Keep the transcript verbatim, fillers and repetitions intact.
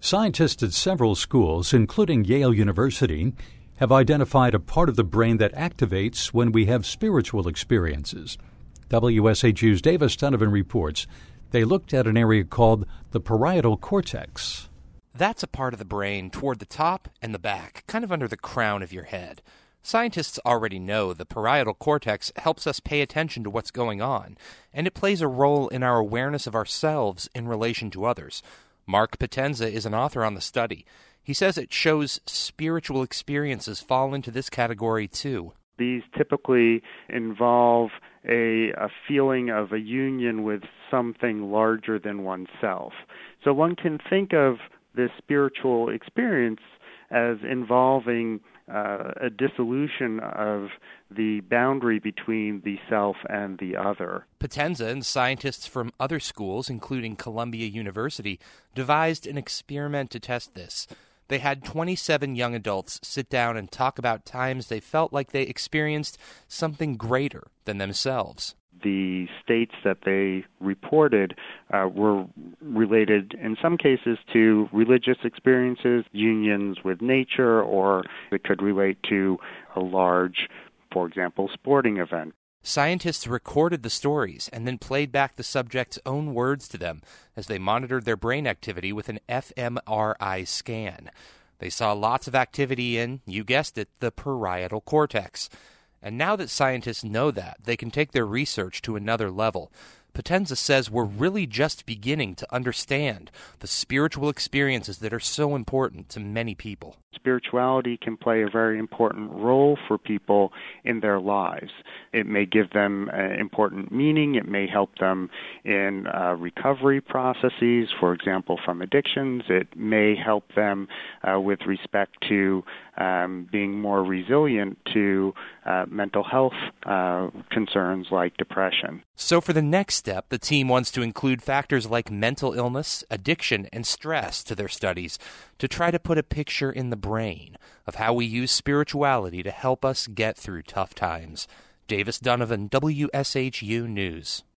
Scientists at several schools, including Yale University, have identified a part of the brain that activates when we have spiritual experiences. W S H U's Davis Donovan reports they looked at an area called the parietal cortex. That's a part of the brain toward the top and the back, kind of under the crown of your head. Scientists already know the parietal cortex helps us pay attention to what's going on, and it plays a role in our awareness of ourselves in relation to others. Mark Potenza is an author on the study. He says it shows spiritual experiences fall into this category too. These typically involve a, a feeling of a union with something larger than oneself. So one can think of this spiritual experience as involving uh, a dissolution of the boundary between the self and the other. Potenza and scientists from other schools, including Columbia University, devised an experiment to test this. They had twenty-seven young adults sit down and talk about times they felt like they experienced something greater than themselves. The states that they reported uh, were related, in some cases, to religious experiences, unions with nature, or it could relate to a large, for example, sporting event. Scientists recorded the stories and then played back the subjects' own words to them as they monitored their brain activity with an f M R I scan. They saw lots of activity in, you guessed it, the parietal cortex. And now that scientists know that, they can take their research to another level. Potenza says we're really just beginning to understand the spiritual experiences that are so important to many people. Spirituality can play a very important role for people in their lives. It may give them uh, important meaning. It may help them in uh, recovery processes, for example, from addictions. It may help them uh, with respect to um, being more resilient to uh, mental health uh, concerns like depression. So for the next step, the team wants to include factors like mental illness, addiction, and stress to their studies to try to put a picture in the brain of how we use spirituality to help us get through tough times. Davis Donovan, W S H U News.